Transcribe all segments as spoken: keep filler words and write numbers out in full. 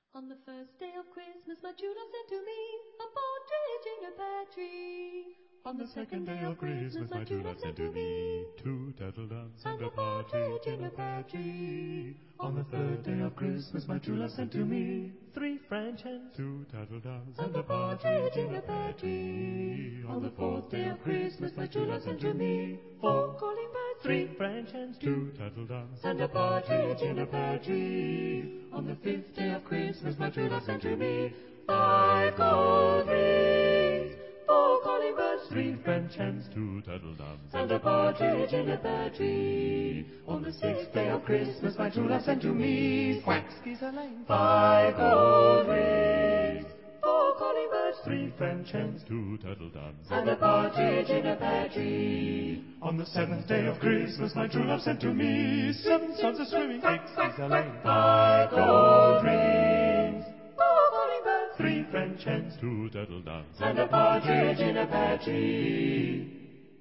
On the first day of Christmas, my true love sent to me a partridge in a pear tree. On the second day of Christmas, my true love sent to me two turtle doves and a partridge in a pear tree. On the third day of Christmas, my true love sent to me three French hens, two turtle doves and a partridge in a pear tree. On the fourth day of Christmas, my true love sent to me four calling birds, three French hens, two turtle doves and a partridge in a pear tree. On the fifth day of Christmas, my true love sent to me five gold rings, four calling birds, three French hens, two turtle doves and a partridge in a pear tree. On the sixth day of Christmas, my true love sent to me quack, skeezer lane, five gold rings, four calling birds, three French hens, two turtle doves and a partridge in a pear tree. On the seventh day of Christmas, my true love sent to me seven swans a swimming, six skeezer lane, five gold rings, four calling birds, three French hens, two turtle doves and a partridge in a pear tree.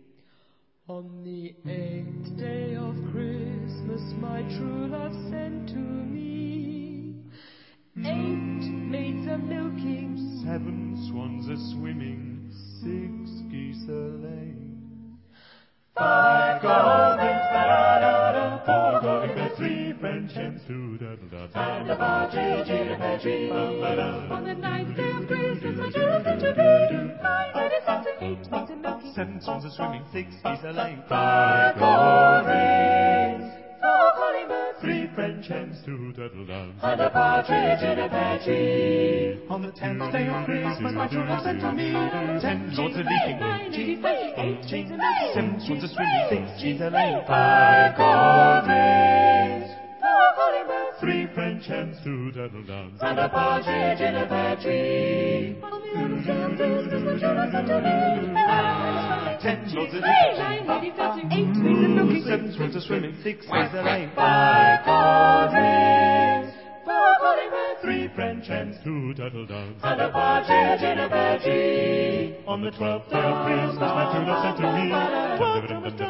On the eighth day of Christmas, my true love sent to me eight maids a milking, Seven swans a swimming, six geese a laying, five gold rings, ba-da-da-da, four calling birds, three French hens, two turtle doves and a partridge in a pear tree. ba-ba-da. On the ninth day of Christmas, my true love sent to me five elephants and eight maids a milking, Seven swans a swimming, six geese a laying, Five gold rings, four calling birds, three French hens, two turtle doves and a partridge in a pear tree. On the tenth day of Christmas, my true love sent to me ten lords a leaping, nine eighty twenty, eight maids a milking, seven swans a swimming, six geese a laying, Five gold rings, four calling birds, three French hens, two turtle doves and a partridge in a pear tree. on the eleventh day of Christmas, my true love sent to me ten lords a nine lady fetching, eight maids a milking, seven swans a swimming, six geese a laying, Five gold rings, four calling birds, three French hens, two turtle doves and a partridge in a pear tree. On the twelfth day of Christmas, my true love sent to me twelve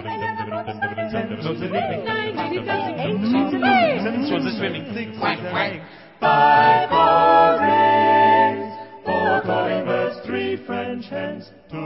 ten lords a leaping, nine lady fetching, eight maids a milking, seven swans a swimming, six geese a laying, Five gold rings, four calling birds, three French hens, two